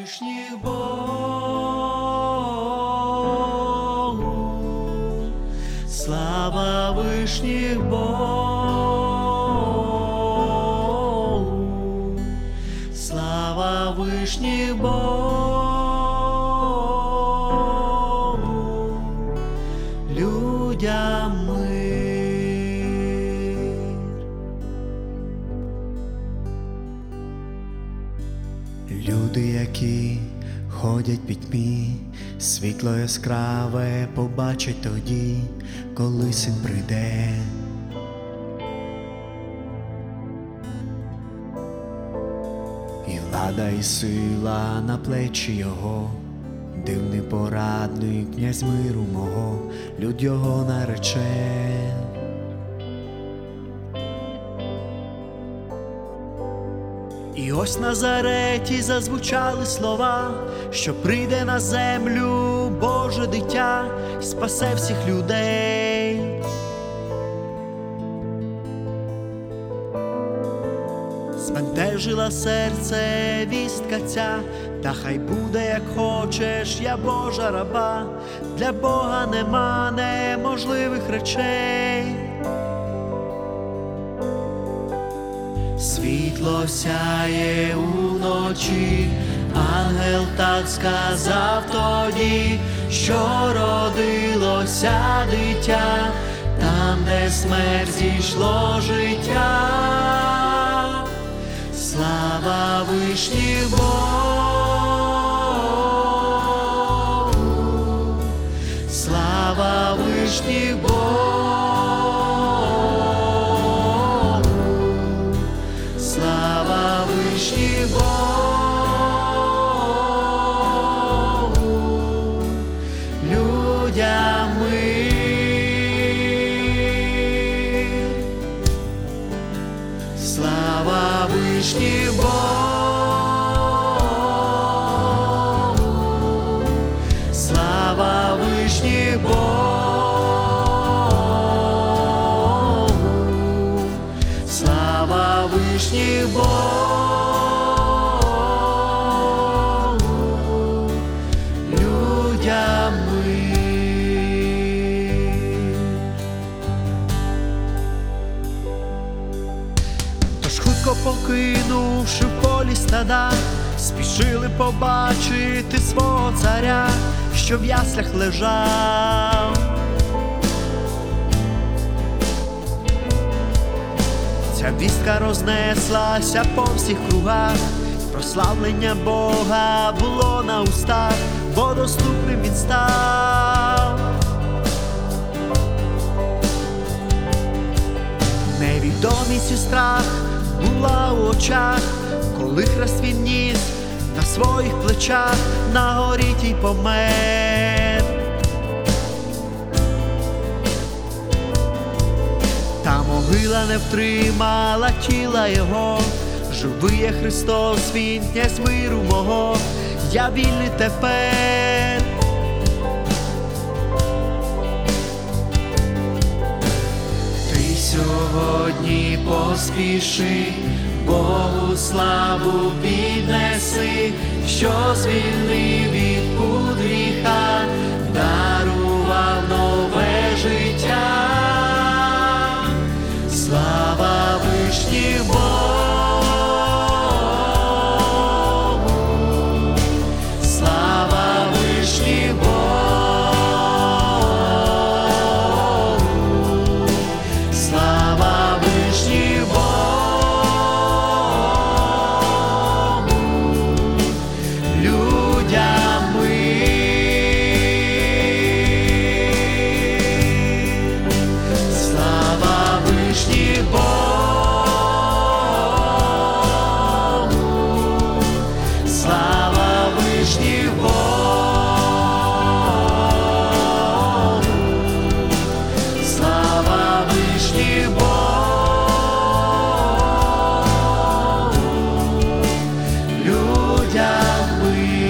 вишніх Богу, слава вишніх Богу, слава вишніх Богу, людям мир. Люди, які ходять в пітьмі, світло яскраве побачать тоді, коли Син прийде. І влада, і сила на плечі Його, дивний порадник, князь миру мого, люд Його нарече. І ось на Назареті зазвучали слова, що прийде на землю Боже дитя і спасе всіх людей. Збентежила серце вістка ця, та хай буде, як хочеш, я Божа раба, для Бога нема неможливих речей. Світло сяє уночі, ангел так сказав тоді, що родилося дитя, там, де смерть зійшло життя. Слава вишніх Богу, слава вишніх Богу, слава вишніх Богу, людям мир. Слава вишніх Богу, слава вишніх Богу, слава вишніх Богу, людям мир. Тож хутко покинувши в полі стада, спішили побачити свого царя, що в яслях лежав. Ця вістка рознеслася по всіх кругах, прославлення Бога було на устах, бо доступним він став. Невідомість і страх була у очах, коли хрест він ніс на своїх плечах, на горі тій помер. Та могила не втримала тіла його, живий є Христос, він князь миру мого, я вільний тепер. Ти сьогодні поспіши, Богу славу піднеси, що звільнив від пут гріха, дарував нове життя. Слава вишніх Богу, слава вишніх Богу, слава вишніх Богу, людям мир. Слава вишніх Богу, слава вишніх Богу, слава вишніх Богу, людям мир.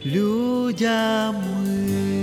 людям мир.